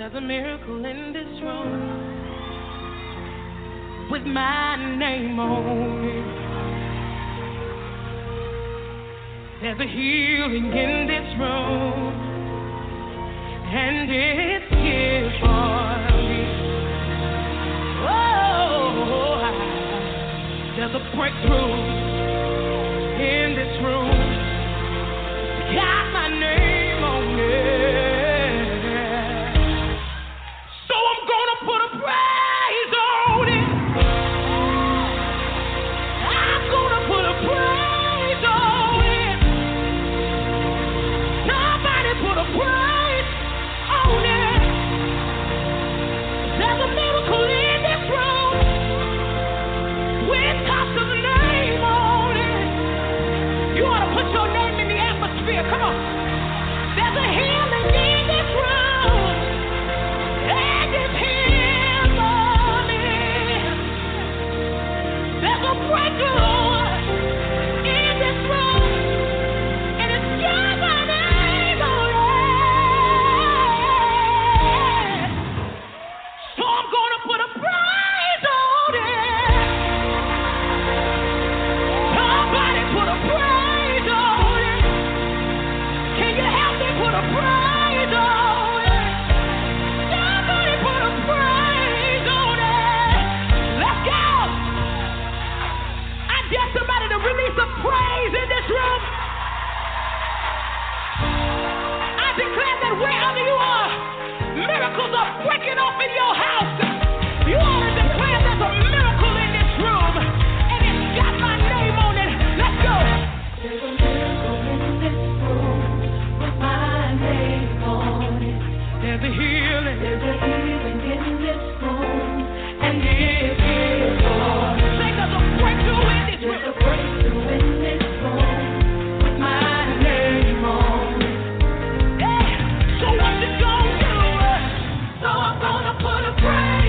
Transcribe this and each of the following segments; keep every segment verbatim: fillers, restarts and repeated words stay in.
There's a miracle in this room with my name on it. There's a healing in this room, and it's here for me. Oh, there's a breakthrough in this room. Got my name on it. So I'm gonna put a praise on it. I'm gonna put a praise on it. Somebody put a praise on it. There's a miracle in this room. With God's name on it. You ought to put your name in the atmosphere. Come on. There's a healing in this room. And it's here for me. There's a breakthrough in this room. And it's got my name on it. So I'm going to put a praise on it. Somebody put a praise on it. Can you help me put a praise on it? Somebody put a praise on it. Let's go. I dare somebody to release a praise in this room. I declare that wherever you are, miracles are breaking off in your house. You ought to declare there's a miracle in this room, and it's got my name on it. Let's go. There's a miracle in this room with my name on it. There's a healing. There's a healing in this room, and it's here for me. Say there's a breakthrough in this room. There's a breakthrough in this room with my name on it. Yeah. So what you gonna do? So I'm gonna put a praise.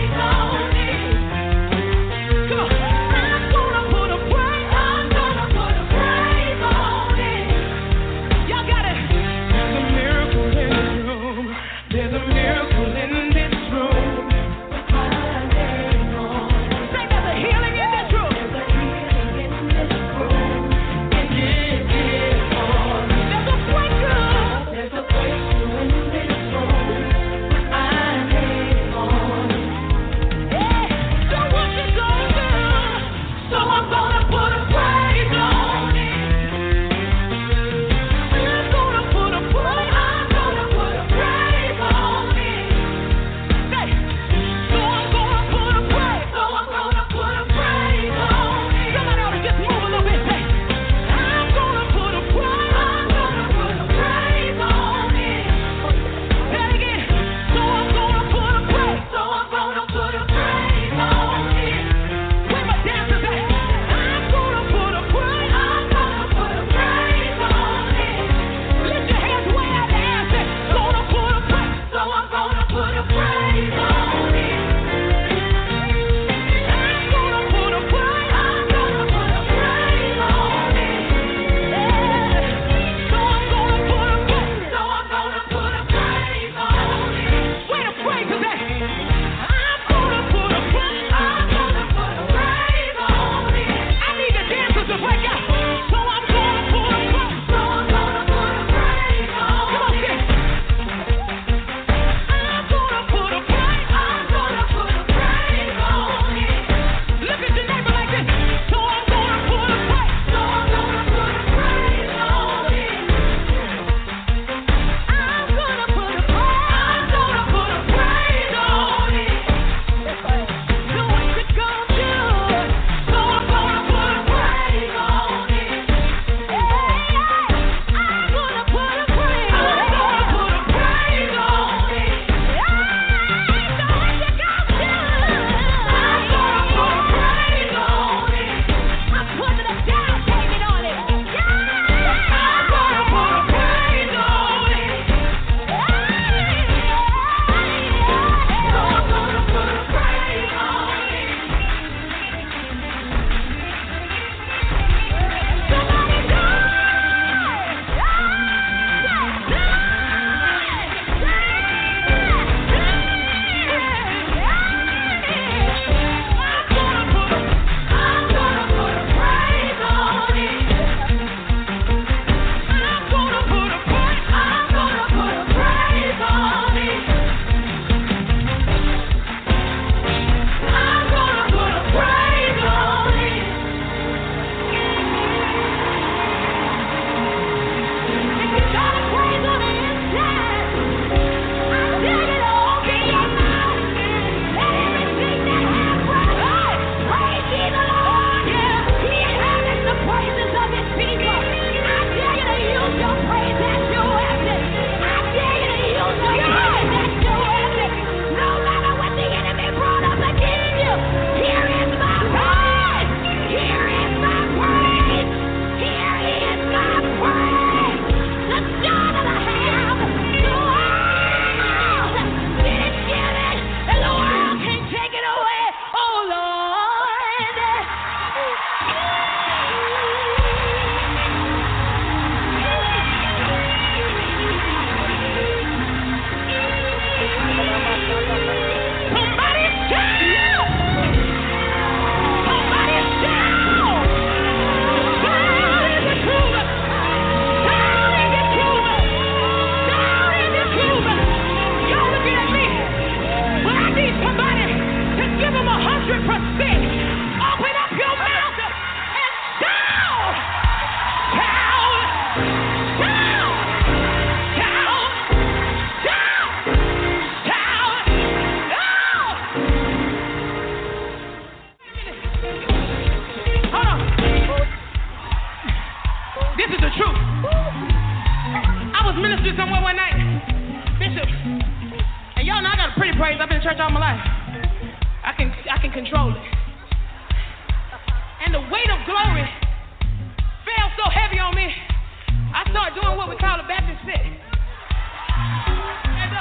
this is the truth. I was ministering somewhere one night, Bishop, and y'all know I got a pretty praise. I've been in church all my life. I can I can control it. And the weight of glory fell so heavy on me, I started doing what we call a Baptist fit. And, uh,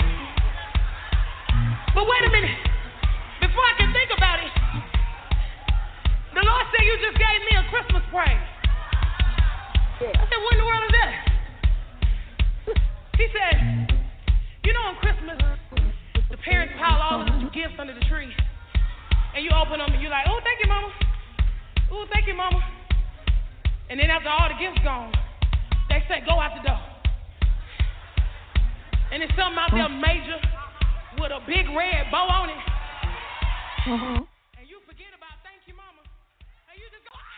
but wait a minute. Before I can think about it, the Lord said, you just gave me a Christmas praise. I said, what in the world is that? He said, you know on Christmas, the parents pile all of the gifts under the tree. And you open them and you're like, oh, thank you, Mama. Oh, thank you, Mama. And then after all the gifts gone, they say, go out the door. And there's something out there major with a big red bow on it. Mm-hmm. And you forget about thank you, Mama. And you just go, ah,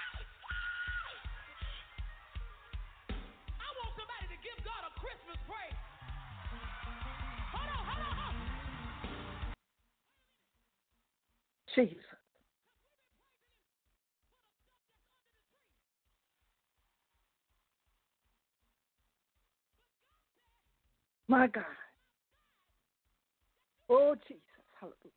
ah. I want somebody to give God a Christmas praise. Hold on, hold on, hold on. Jesus. My God. Oh, Jesus. Hallelujah.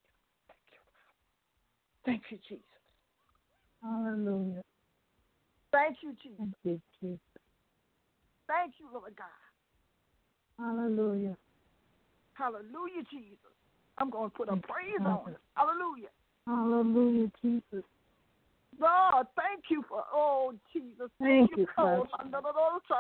Thank you. Thank you, Jesus. Hallelujah. Thank you, Jesus. Thank you, Jesus. Thank you, Lord God. Hallelujah. Hallelujah, Jesus. I'm going to put a praise on it. Hallelujah. Hallelujah, Jesus. Lord, thank you for, oh, Jesus. Thank you, Father. Thank you,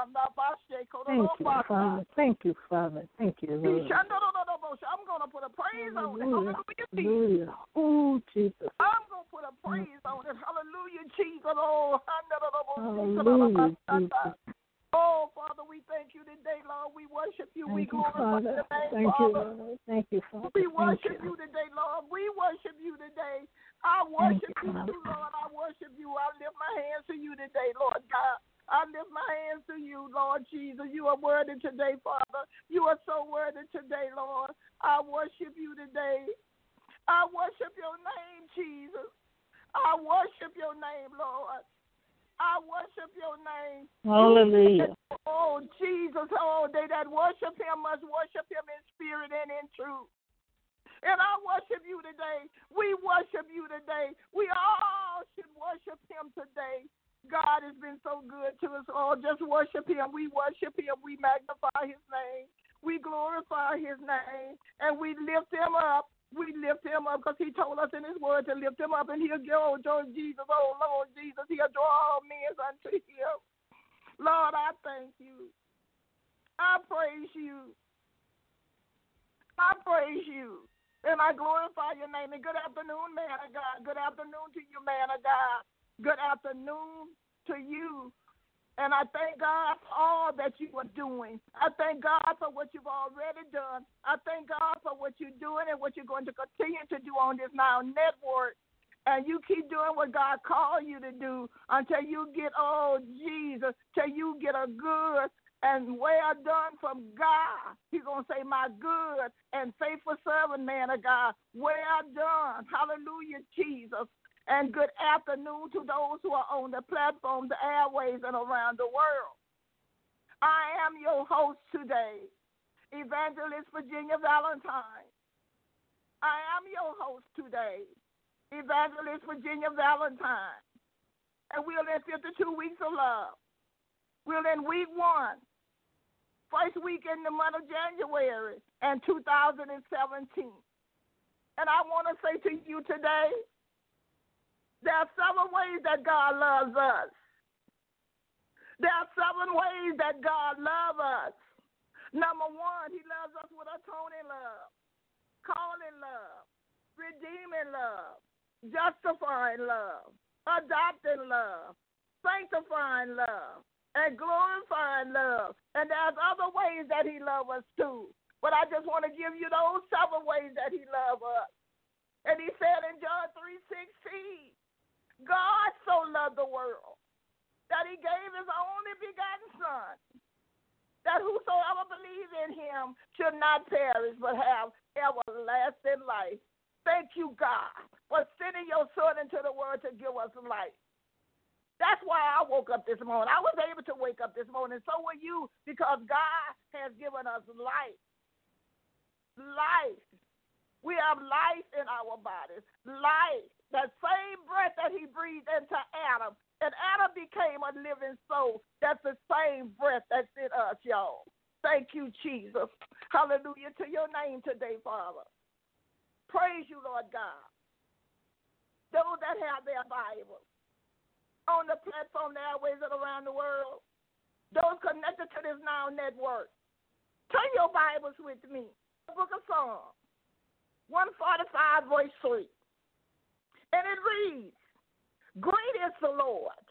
Father. Thank you, Father. Thank you, Lord. I'm going to put a praise on it. Hallelujah. Hallelujah, Jesus. Oh, Jesus. I'm going to put a praise on it. Hallelujah, Jesus. Oh, Hallelujah, Jesus. Oh, Father, we thank you today, Lord. We worship you. Thank we you, glorify Father. your name, Thank Father. you, Lord. Thank you, Father. We Thank worship you. you today, Lord. We worship you today. I worship you, you, Father. too, Lord. I worship you. I lift my hands to you today, Lord God. I lift my hands to you, Lord Jesus. You are worthy today, Father. You are so worthy today, Lord. I worship you today. I worship your name, Jesus. I worship your name, Lord. I worship your name. Hallelujah. Oh, Jesus. Oh, they that worship him must worship him in spirit and in truth. And I worship you today. We worship you today. We all should worship him today. God has been so good to us all. Just worship him. We worship him. We magnify his name. We glorify his name. And we lift him up. We lift him up because he told us in his word to lift him up. And he'll go, oh, Jesus, oh, Lord Jesus. He'll draw all men unto him. Lord, I thank you. I praise you. I praise you. And I glorify your name. And good afternoon, man of God. Good afternoon to you, man of God. Good afternoon to you. And I thank God for all that you are doing. I thank God for what you've already done. I thank God for what you're doing and what you're going to continue to do on this Now Network. And you keep doing what God called you to do until you get, oh, Jesus, till you get a good and well done from God. He's going to say, my good and faithful servant, man of God. Well done. Hallelujah, Jesus. And good afternoon to those who are on the platform, the airways, and around the world. I am your host today, Evangelist Virginia Valentine. I am your host today, Evangelist Virginia Valentine. And we're in fifty-two weeks of love. We're in week one, first week in the month of January in two thousand seventeen. And I want to say to you today, there are seven ways that God loves us. There are seven ways that God loves us. Number one, he loves us with atoning love, calling love, redeeming love, justifying love, adopting love, sanctifying love, and glorifying love. And there's other ways that he loves us too. But I just want to give you those seven ways that he loves us. And he said in John three sixteen, God so loved the world that he gave his only begotten son, that whosoever believes in him should not perish but have everlasting life. Thank you, God, for sending your son into the world to give us life. That's why I woke up this morning. I was able to wake up this morning. So were you, because God has given us life. Life. We have life in our bodies. Life. The same breath that he breathed into Adam. And Adam became a living soul. That's the same breath that's in us, y'all. Thank you, Jesus. Hallelujah to your name today, Father. Praise you, Lord God. Those that have their Bibles on the platform, the airways and around the world, those connected to this Now Network, turn your Bibles with me. The book of Psalms, one forty-five, verse three. And it reads, great is the Lord.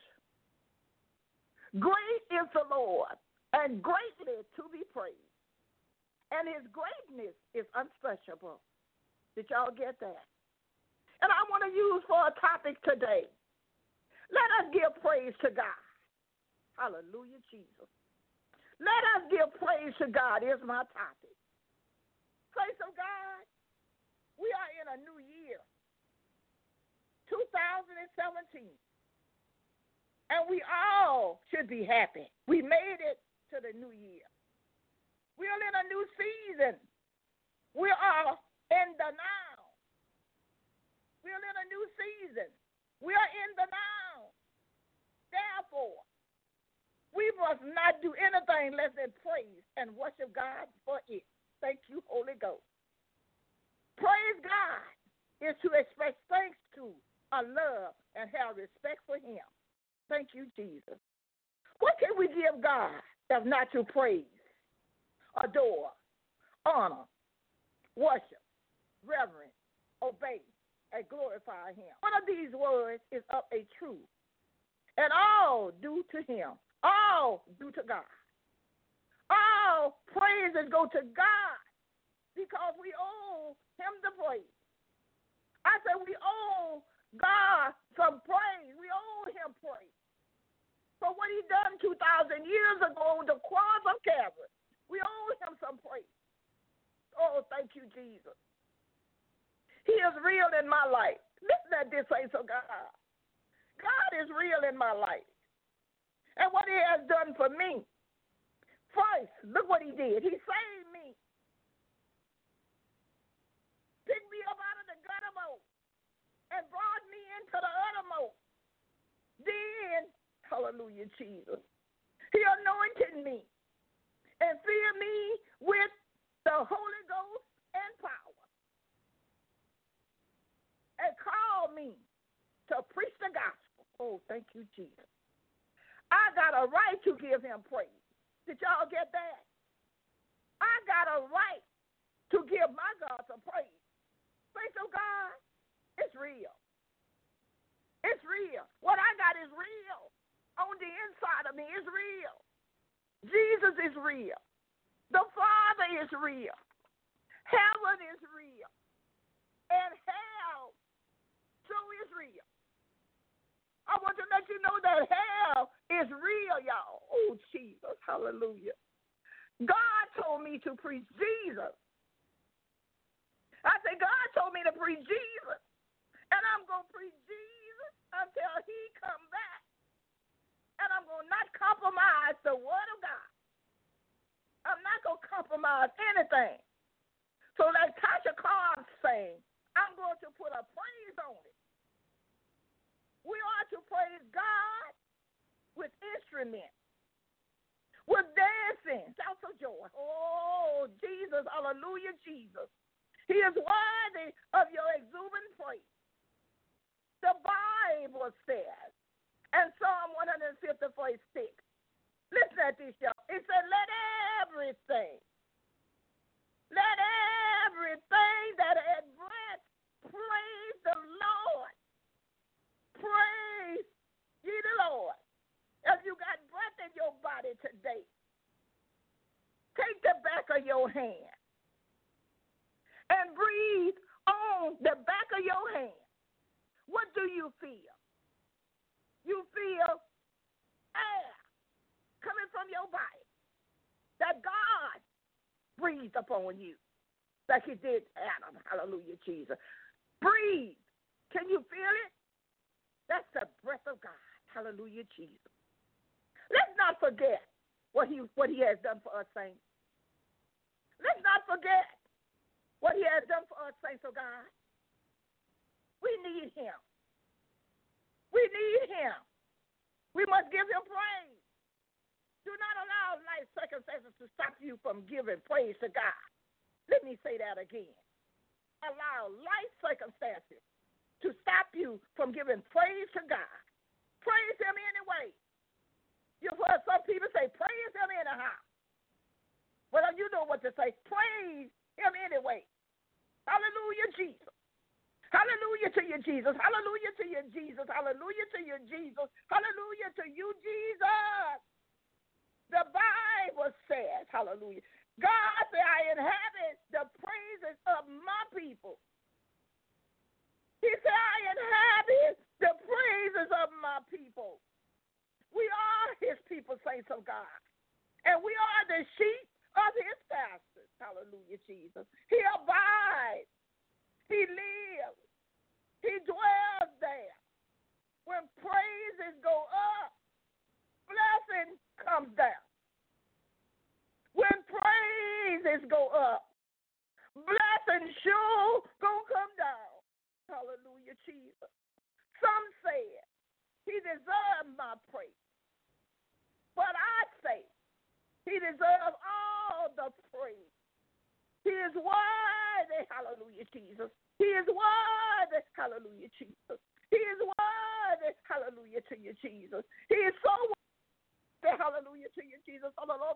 Great is the Lord, and greatly to be praised. And his greatness is unsearchable. Did y'all get that? And I want to use for a topic today, let us give praise to God. Hallelujah, Jesus. Let us give praise to God is my topic. Praise of God, we are in a new year, two thousand seventeen. And we all should be happy. We made it to the new year. We are in a new season. We are in the now. We are in a new season. We are in the now. Therefore, we must not do anything less than praise and worship God for it. Thank you, Holy Ghost. Praise God is to express thanks to, a love, and have respect for him. Thank you, Jesus. What can we give God if not to praise, adore, honor, worship, reverence, obey, and glorify him? One of these words is of a truth. And all due to him. All due to God. All praises go to God because we owe him the praise. I said we owe God some praise. We owe him praise for what he done two thousand years ago on the cross of Calvary. We owe him some praise. Oh, thank you, Jesus. He is real in my life. Listen at this, say so God. God is real in my life. And what he has done for me. First, look what he did. He saved me. Picked me up out of the guttermost and brought me into the uttermost. Then, hallelujah, Jesus, he anointed me and filled me with the Holy Ghost and power and called me to preach the gospel. Oh, thank you, Jesus. I got a right to give him praise. Did y'all get that? I got a right to give my God some praise. Praise of God, it's real. It's real. What I got is real. On the inside of me is real. Jesus is real. The Father is real. Heaven is real. And hell so is real. I want to let you know that hell is real, y'all. Oh, Jesus. Hallelujah. God told me to preach Jesus. I said, God told me to preach Jesus. And I'm going to preach Jesus until he come back. And I'm going to not compromise the word of God. I'm not going to compromise anything. So like Tasha Cobbs saying, I'm going to put a praise on it. We are to praise God with instruments, with dancing, shouts of joy. Oh, Jesus, hallelujah, Jesus. He is worthy of your exuberant praise. The Bible says, and Psalm one fifty, verse six, listen at this, y'all. It said, let everything, let everything that had breath praise the Lord. Praise ye the Lord. If you got breath in your body today, take the back of your hand and breathe on the back of your hand. What do you feel? You feel air coming from your body that God breathed upon you like he did Adam. Hallelujah, Jesus. Breathe. Can you feel it? That's the breath of God. Hallelujah, Jesus. Let's not forget what he what he has done for us, saints. Let's not forget what he has done for us, saints of God. We need him. We need him. We must give him praise. Do not allow life circumstances to stop you from giving praise to God. Let me say that again. Allow life circumstances to stop you from giving praise to God. Praise him anyway. You've heard some people say, praise him anyhow. Well, you know what to say. Praise him anyway. Hallelujah, Jesus. Hallelujah to you, Jesus. Hallelujah to you, Jesus. Hallelujah to you, Jesus. Hallelujah to you, Jesus. The Bible says, hallelujah, God said, I inhabit the praises of my people. He said, I inhabit the praises of my people. We are his people, saints of God. And we are the sheep of his pastors. Hallelujah, Jesus. He abides. He lives. He dwells there. When praises go up, blessing comes down. When praises go up, blessing sure gonna come down. Hallelujah, Jesus. Some said he deserved my praise. But I say he deserves all the praise. He is worthy. Hallelujah, Jesus. He is worthy. Hallelujah, Jesus. He is worthy. Hallelujah to you, Jesus. He is so worthy. Hallelujah to you, Jesus. Hallelujah.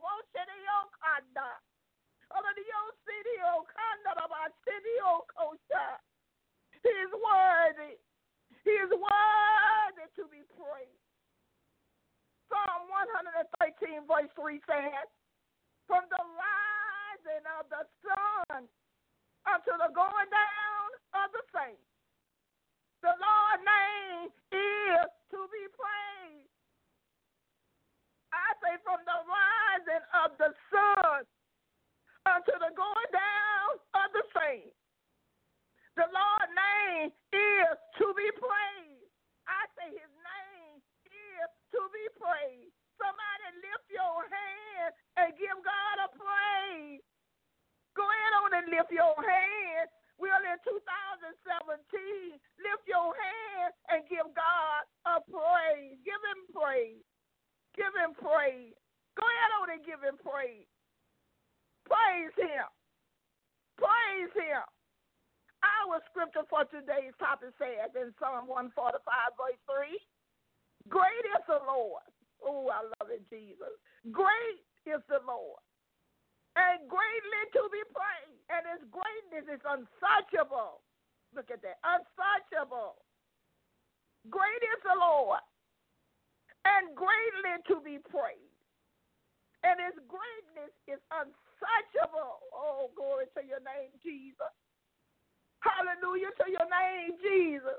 He is worthy. He is worthy to be praised. Psalm one thirteen, verse three says, from the rising of the sun unto the going down of the same, the Lord's name is to be praised. I say from the rising of the sun unto the going down of the same, the Lord's name is to be praised. I say his name is to be praised. Somebody lift your hand and give God a praise. Go ahead on and lift your hand. We're in two thousand seventeen. Lift your hand and give God a praise. Give him praise. Give him praise. Go ahead on and give him praise. Praise him. Praise him. Our scripture for today's topic says in Psalm one forty-five, verse three, great is the Lord. Oh, I love it, Jesus. Great is the Lord, and greatly to be praised, and his greatness is unsearchable. Look at that, unsearchable. Great is the Lord, and greatly to be praised, and his greatness is unsearchable. Oh, glory to your name, Jesus. Hallelujah to your name, Jesus.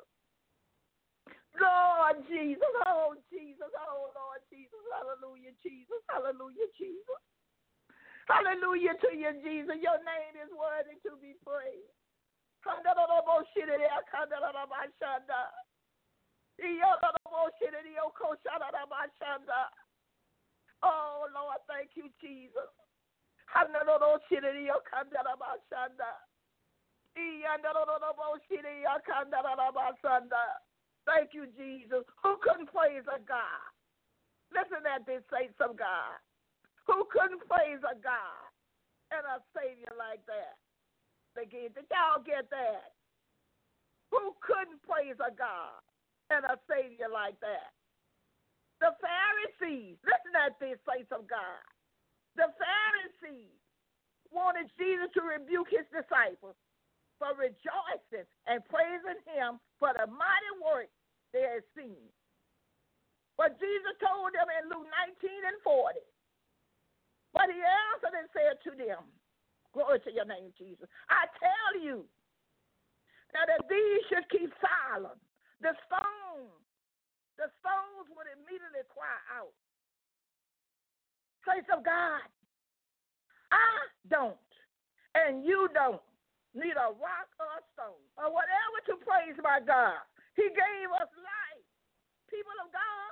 Lord Jesus, oh Jesus, oh Lord Jesus, hallelujah, Jesus, hallelujah, Jesus. Hallelujah to you, Jesus. Your name is worthy to be praised. Oh Lord, thank you, Jesus. Thank you, Jesus. Who couldn't praise a God? Listen at this, saints of God. Who couldn't praise a God and a Savior like that? Again, did y'all get that? Who couldn't praise a God and a Savior like that? The Pharisees, listen at this, saints of God. The Pharisees wanted Jesus to rebuke his disciples for rejoicing and praising him for the mighty work they had seen. But Jesus told them in Luke nineteen and forty, but he answered and said to them, glory to your name, Jesus, I tell you that if these should keep silent, the stones, the stones would immediately cry out. Saints of God, I don't, and you don't need a rock or a stone or whatever to praise my God. He gave us life. People of God,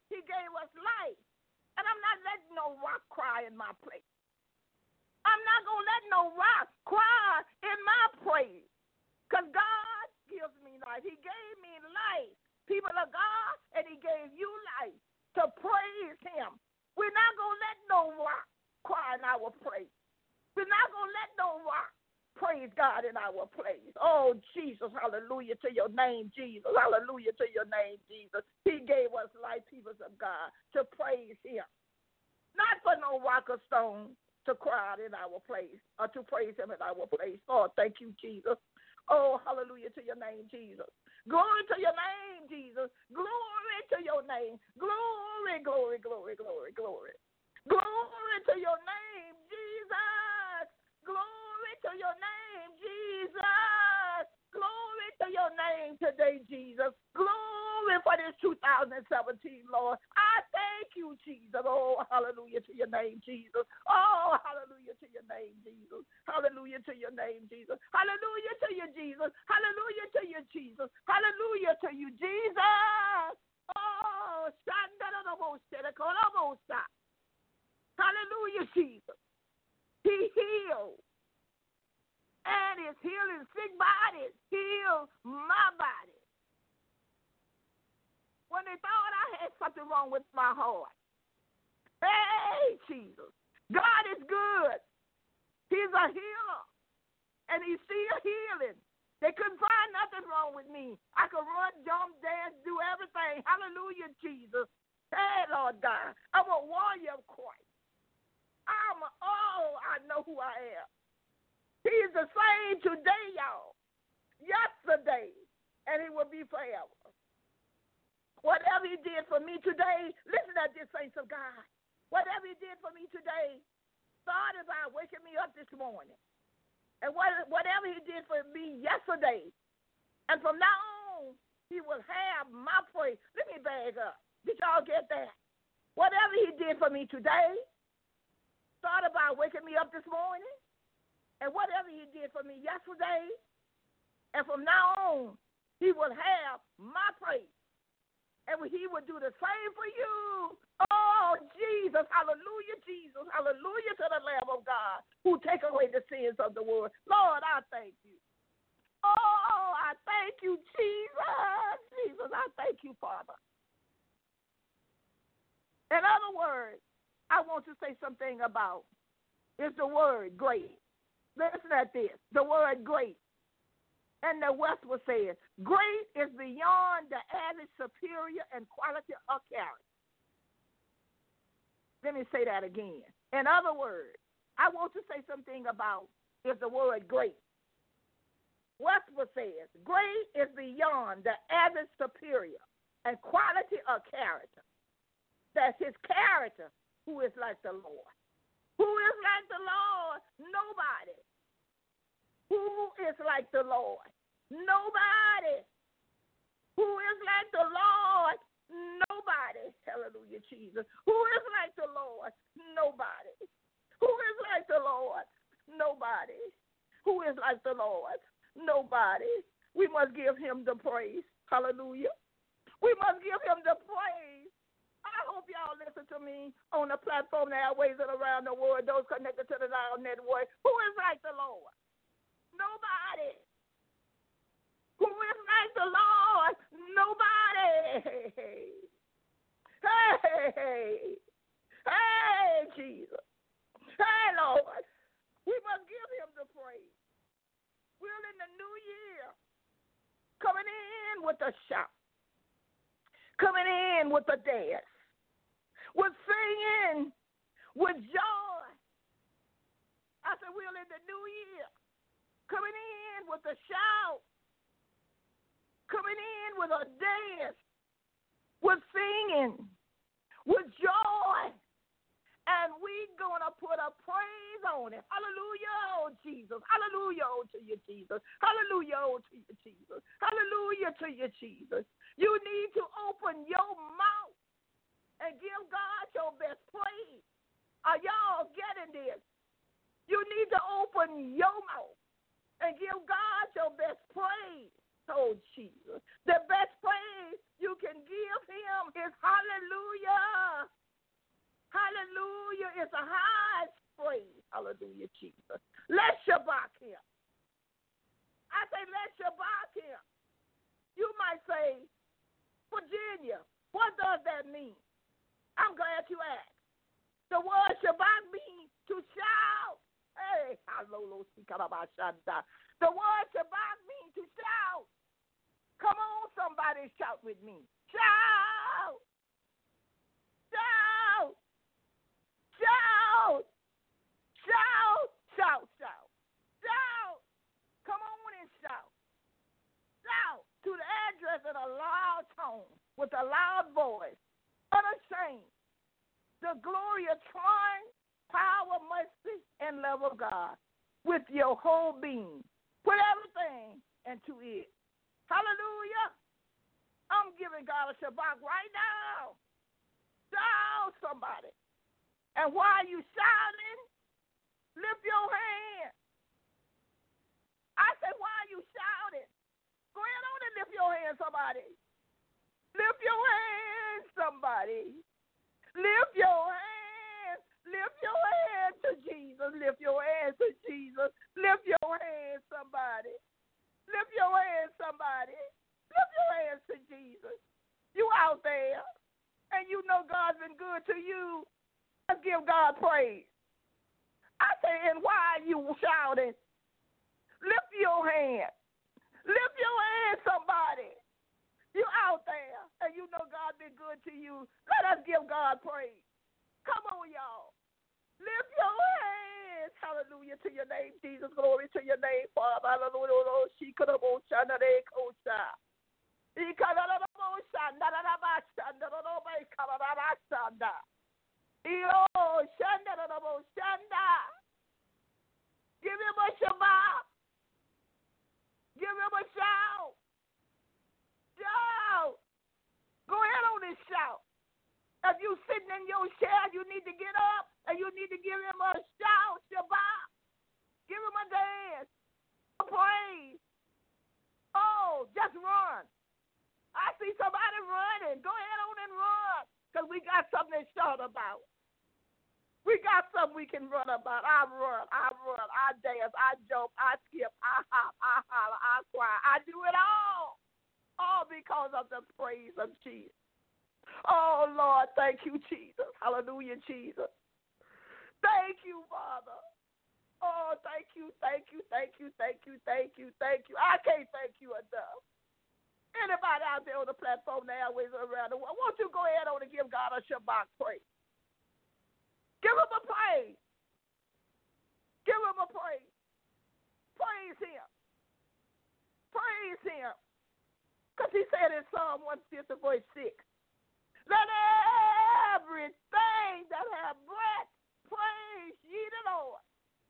He gave us life. And I'm not letting no rock cry in my place. I'm not going to let no rock cry in my praise. Because God gives me life. He gave me life, people of God, and he gave you life to praise him. We're not going to let no rock cry in our praise. We're not going to let no rock praise God in our praise. Oh, Jesus, hallelujah to your name, Jesus. Hallelujah to your name, Jesus. He gave us life, people of God, to praise him. Not for no rock or stone to cry out in our place or to praise him in our place. Oh, thank you, Jesus. Oh, hallelujah to your name, Jesus. Glory to your name, Jesus. Glory to your name. Glory, glory, glory, glory, glory. Glory to your name, Jesus. Glory to your name, Jesus. Glory to your name today, Jesus. Glory for this two thousand seventeen, Lord. I thank you, Jesus. Oh, hallelujah to your name, Jesus. Oh, hallelujah to your name, Jesus. Hallelujah to your name, Jesus. Hallelujah to you, Jesus. Hallelujah to you, Jesus. Hallelujah to you, Jesus. Oh, hallelujah, Jesus. He healed. And his healing sick bodies healed my body. When they thought I had something wrong with my heart. Hey, Jesus. God is good. He's a healer. And he's still healing. They couldn't find nothing wrong with me. I could run, jump, dance, do everything. Hallelujah, Jesus. Hey, Lord God. I'm a warrior of Christ. I'm a, oh, I know who I am. He's the same today, y'all. Yesterday. And he will be forever. Whatever he did for me today, listen to this, saints of God. Whatever he did for me today started by waking me up this morning. And what, whatever he did for me yesterday, and from now on, he will have my praise. Let me bag up. Did y'all get that? Whatever he did for me today started by waking me up this morning. And whatever he did for me yesterday, and from now on, he will have my praise. And he will do the same for you. Oh, Jesus, hallelujah, Jesus, hallelujah to the Lamb of God who take away the sins of the world. Lord, I thank you. Oh, I thank you, Jesus. Jesus, I thank you, Father. In other words, I want to say something about is the word great. Listen at this, the word great. And the Westwood says, great is beyond the average superior in quality or character. Let me say that again. In other words, I want to say something about is the word great. Westwood says, great is beyond the average superior in quality or character. That's his character, who is like the Lord. Who is like the Lord? Nobody. Who is like the Lord? Nobody. Who is like the Lord? Nobody. Hallelujah, Jesus. Who is like the Lord? Nobody. Who is like the Lord? Nobody. Who is like the Lord? Nobody. We must give him the praise. Hallelujah. We must give him the praise. I hope y'all listen to me on the platform, the airways, and around the world, those connected to the Now Network. Who is like the Lord? Nobody. Who is like the Lord? Nobody. Hey, hey, hey, Jesus. Hey, Lord. We must give him the praise. We're in the new year. Coming in with a shout. Coming in with a dance. With singing. With joy. I said, we're in the new year. Coming in with a shout. Coming in with a dance. With singing. With joy. And we're going to put a praise on it. Hallelujah, oh Jesus. Hallelujah, oh to you, Jesus. Hallelujah, oh to you, Jesus. Hallelujah to you, Jesus. You need to open your mouth and give God your best praise. Are y'all getting this? You need to open your mouth and give God your best praise. Oh, Jesus. The best praise you can give him is hallelujah. is the highest praise. Hallelujah, Jesus. Let's shabak him. I say, let's shabak him. You might say, Virginia, what does that mean? I'm glad you asked. The word shabak means to shout. Hey, hallelujah. The word shabak means to shout. Come on, somebody shout with me. Shout. Shout. Shout. Shout. Shout. Shout. Shout. Come on and shout. Shout to the address in a loud tone with a loud voice, unashamed. The glory of triumph, power, mercy, and love of God with your whole being. Put everything into it. Hallelujah. I'm giving God a shabak right now. Shout somebody. And while you shouting, lift your hand. I say, while you shouting, go ahead on and lift your hand, somebody. Lift your hand, somebody. Lift your hand. Lift your hand to Jesus. Lift your hand to Jesus. Lift your hand, somebody. Lift your hand, somebody. Lift your hands to Jesus. You out there, and you know God's been good to you. Let's give God praise. I say, and why are you shouting? Lift your hand. Lift your hand, somebody. You out there, and you know God been good to you. Let us give God praise. Come on, y'all. Lift your hands. Hallelujah to your name, Jesus. Glory to your name, Father. Hallelujah. She could have both shot at a kosha. He could have both shot at a bashanda. Oh, shanda, shanda. Give him a shabbat. Give him a shout. Shout. Go ahead on and shout. If you sitting in your chair, you need to get up and you need to give him a shout, Shabbat. Give him a dance, a praise. Oh, just run. I see somebody running. Go ahead on and run because we got something to shout about. We got something we can run about. I run, I run, I dance, I jump, I skip, I hop, I holler, I cry. I do it all. All because of the praise of Jesus. Oh, Lord, thank you, Jesus. Hallelujah, Jesus. Thank you, Father. Oh, thank you, thank you, thank you, thank you, thank you, thank you. I can't thank you enough. Anybody out there on the platform, the airways around the world, won't you go ahead on and give God a Shabbat praise? Give him a praise. Give him a praise. Praise him. Praise him. Because he said in Psalm one fifty, verse six, let everything that have breath praise ye the Lord.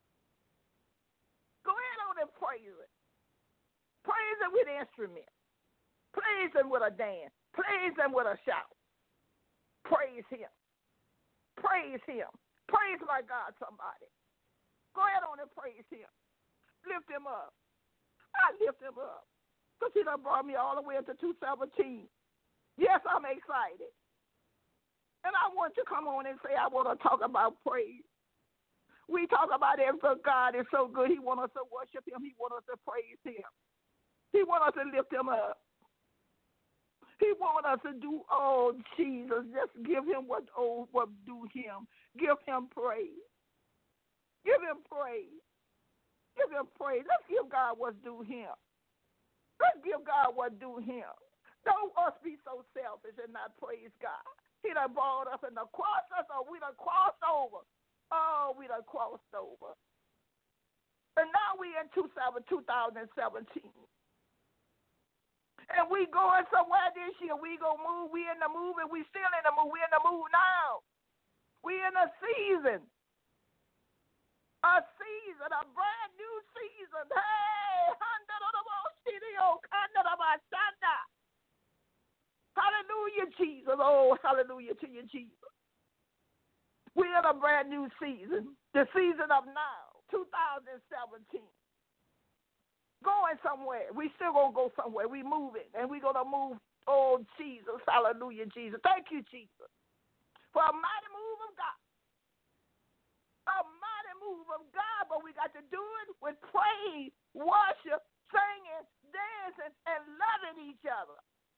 Go ahead on and praise it. Praise it with instruments. Praise him with a dance. Praise him with a shout. Praise him. Praise him. Praise my God, somebody. Go ahead on and praise him. Lift him up. I lift him up. Because he done brought me all the way up to two seventeen. Yes, I'm excited. And I want to come on and say I want to talk about praise. We talk about it because God is so good. He wants us to worship him. He wants us to praise him. He wants us to lift him up. He wants us to do, oh, Jesus, just give him what, oh, what do him. Give him praise. Give him praise. Give him praise. Let's give God what's due him. Let's give God what due him. Don't us be so selfish and not praise God. He done brought us and done crossed us, or we done crossed over. Oh, we done crossed over. And now we in two thousand seventeen. And we going somewhere this year. We gonna move. We in the move, and we still in the move. We in the move now. We in a season. A season, a brand new season. Hey, hallelujah, Jesus. Oh, hallelujah to you, Jesus. We're in a brand new season. The season of now, two thousand seventeen. Going somewhere. We still going to go somewhere. We moving, and we're going to move. Oh, Jesus. Hallelujah, Jesus. Thank you, Jesus, for a mighty move of God. a mighty move of God, but we got to do it with praise, worship, singing, dancing, and loving each other.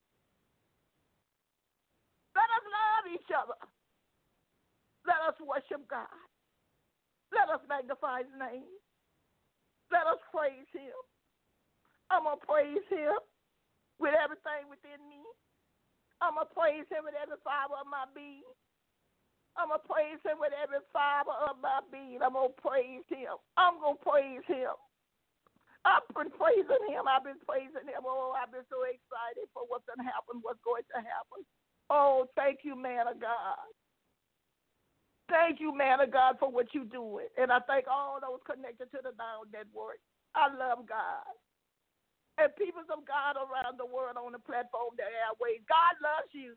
Let us love each other. Let us worship God. Let us magnify his name. Let us praise him. I'm going to praise him with everything within me. I'm going to praise him with every fiber of my being. I'm going to praise him with every fiber of my being. I'm going to praise him. I'm going to praise him. I've been praising him. I've been praising him. Oh, I've been so excited for what's going to happen, what's going to happen. Oh, thank you, man of God. Thank you, man of God, for what you're doing. And I thank all those connected to the Now Network. I love God. And people of God around the world on the platform, the airways, God loves you.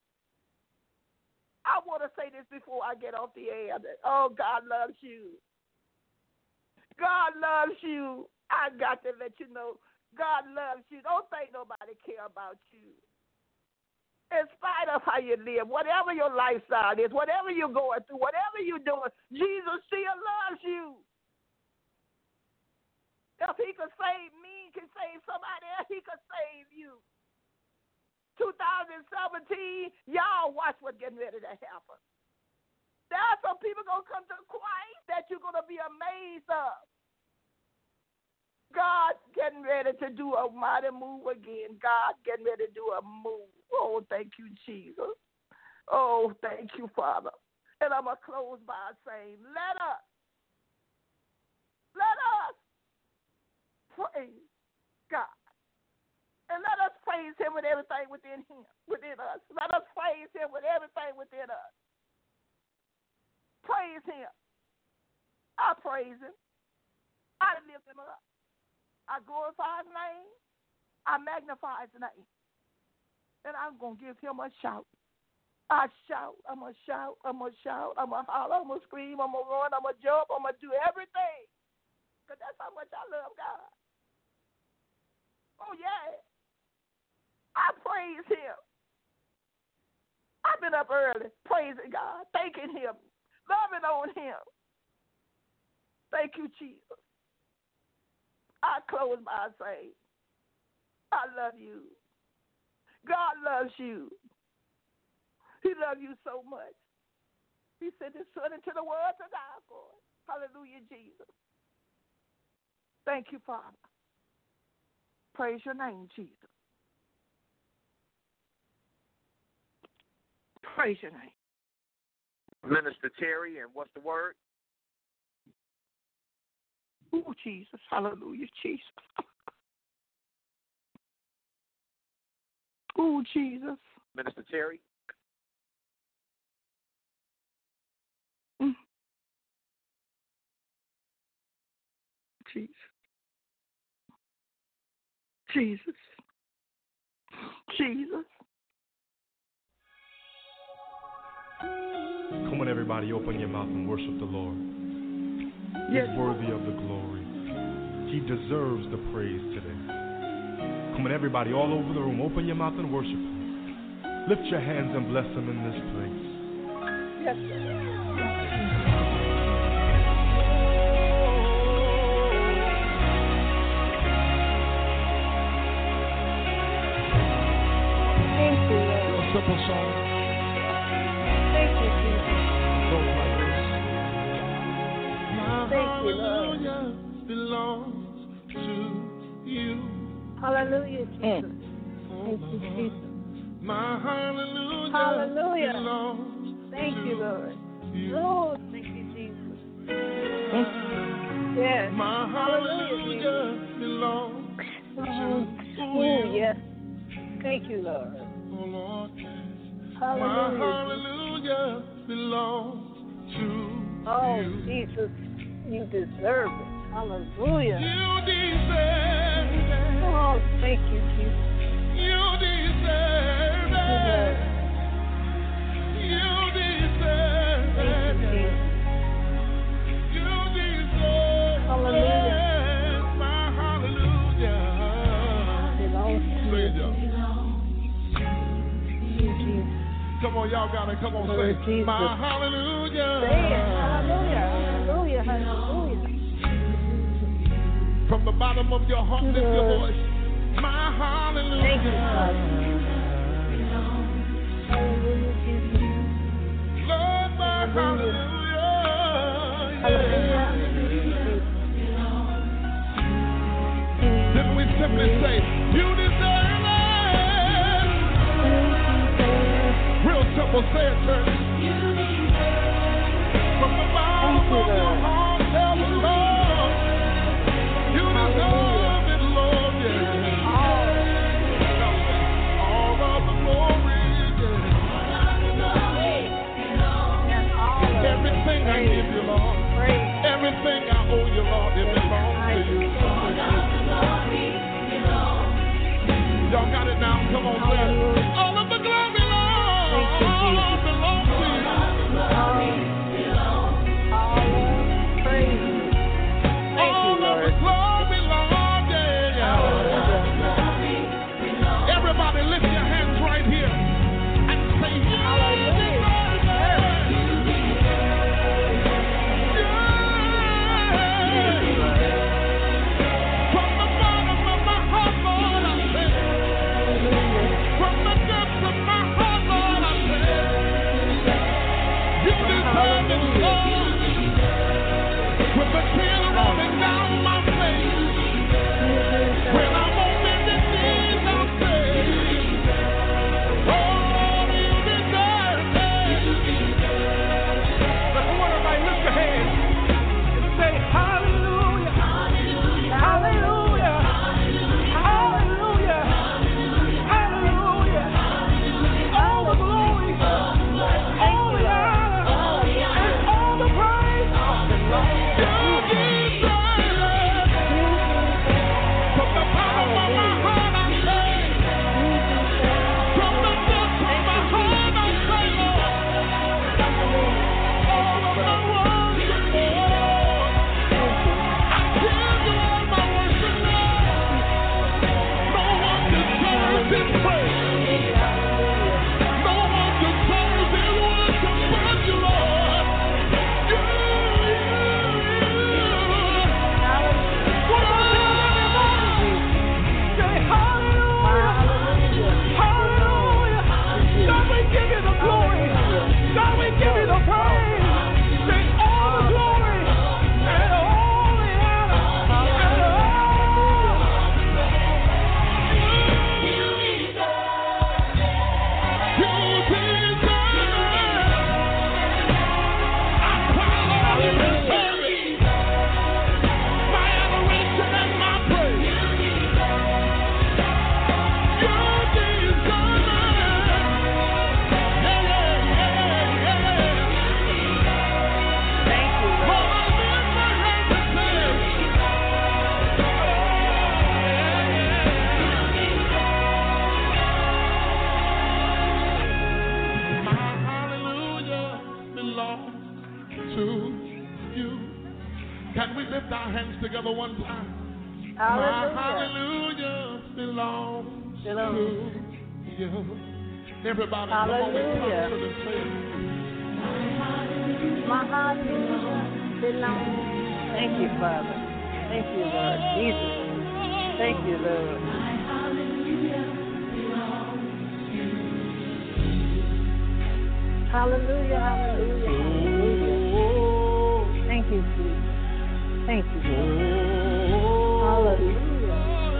I want to say this before I get off the air. Oh, God loves you. God loves you. I got to let you know, God loves you. Don't think nobody care about you. In spite of how you live, whatever your lifestyle is, whatever you're going through, whatever you're doing, Jesus still loves you. If he could save me, he can save somebody else, he could save you. twenty seventeen, y'all watch what's getting ready to happen. There are some people going to come to Christ that you're going to be amazed of. God getting ready to do a mighty move again. God getting ready to do a move. Oh, thank you, Jesus. Oh, thank you, Father. And I'm going to close by saying, let us, let us praise God. And let us praise him with everything within him, within us. Let us praise him with everything within us. Praise him. I praise him. I lift him up. I glorify his name. I magnify his name. And I'm going to give him a shout. I shout. I'm going to shout. I'm going to shout. I'm going to holler. I'm going to scream. I'm going to run. I'm going to jump. I'm going to do everything. Because that's how much I love God. Oh, yeah. I praise him. I've been up early praising God, thanking him, loving on him. Thank you, Jesus. I close by saying, I love you. God loves you. He loves you so much. He sent his son into the world to die for it. Hallelujah, Jesus. Thank you, Father. Praise your name, Jesus. Praise your name. Minister Terry, and what's the word? Oh, Jesus. Hallelujah, Jesus. Oh, Jesus. Minister Terry. Mm. Jesus. Jesus. Jesus. Come on, everybody, open your mouth and worship the Lord. Yes. He's worthy of the glory. He deserves the praise today. Come on, everybody, all over the room, open your mouth and worship him. Lift your hands and bless him in this place. Yes. Thank you, Lord. A simple song. Thank you, Jesus. Goes like this. Thank you, Lord. Hallelujah belongs to you. Hallelujah, Jesus. Mm. Thank you, Jesus. My hallelujah, Hallelujah. belongs Thank to you, Lord. you. Lord, thank you, Jesus. Mm. Yes. My Hallelujah, hallelujah belongs Jesus. to Oh, you. yes. Thank you, Lord. Oh Lord, my Hallelujah. hallelujah belongs to Oh, you. Jesus, you deserve it. Hallelujah. You deserve it. Oh, thank you, Jesus. You deserve it. You deserve it. Thank you, Jesus. You deserve Hallelujah. it. My hallelujah Belongs to Praise you. y'all. Jesus. Come on, y'all gotta come on, Lord say Jesus. my hallelujah. Say it. Hallelujah. Hallelujah. Hallelujah. From the bottom of your heart, lift your voice. My hallelujah. Thank you, Father. Hallelujah, Jesus. Lord, my hallelujah. Hallelujah. Then we simply say, you deserve it. Real simple, say it, church. From the bottom of your heart, tell the Lord, you deserve it, Lord, yeah. All of the glory, yeah. Everything I give you, Lord. Everything I owe you, Lord, it belongs to you. Y'all got it now? Come on, say it. All of the glory, Lord, belongs to you. All of the glory, Lord, yeah. Everybody lift your hands right here and say, you deserve it. From the bottom of my heart, Lord, I say, from the depths of my heart, Lord, I say, you deserve it, Lord. With the tears rolling down my face, when I'm on bended knees, I'll say, oh, you deserve it. But come on, everybody, lift your hands and say, hallelujah, hallelujah, hallelujah, hallelujah. All the glory, all the honor, and all the praise. You deserve it. From the bottom of my heart, I say, from the depths of my heart, I say, Lord, all of my worship, Lord. I give you all my worship, Lord. No one deserves this praise. No one deserves this worship but you, Lord. You, you, one more time, everybody. Say hallelujah, hallelujah. God, we give you the glory. God, we give you the praise. Say all the glory and all the honor and all. You deserve it. You deserve it. I cry out, you deserve it. My adoration and my praise. You deserve it. Yeah, yeah, yeah, yeah. Thank you, Lord, Lord. I lift my hands and say, my hallelujah belongs to you. Can we lift our hands together one time? My Hallelujah. hallelujah belongs Belongs. to you. Everybody, come on with Hallelujah. confidence and say it. My hallelujah belongs. Thank you, Father. Thank you, Lord Jesus. Thank you, Lord. Hallelujah, hallelujah, hallelujah. Thank you, Jesus. Thank you, Lord. Hallelujah.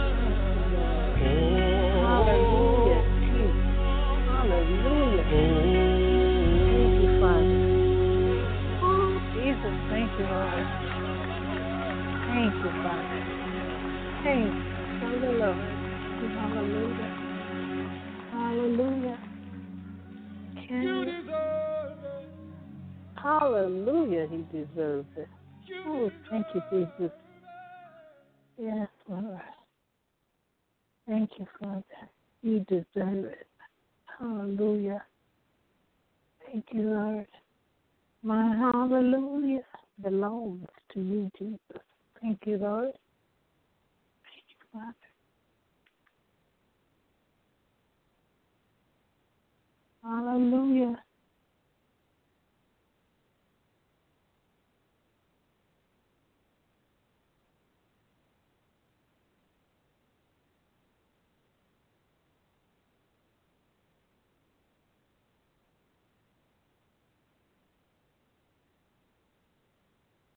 Hallelujah, Jesus. Hallelujah. Thank you, Father. Jesus, thank you, Lord. Thank you, Father. Thank you. Hallelujah. Hallelujah. Hallelujah. Can You you- deserve it. Hallelujah, he deserves it. Oh, thank you, Jesus. Yes, Lord. Thank you, Father. You deserve it. Hallelujah. Thank you, Lord. My hallelujah belongs to you, Jesus. Thank you, Lord. Thank you, Father. Hallelujah.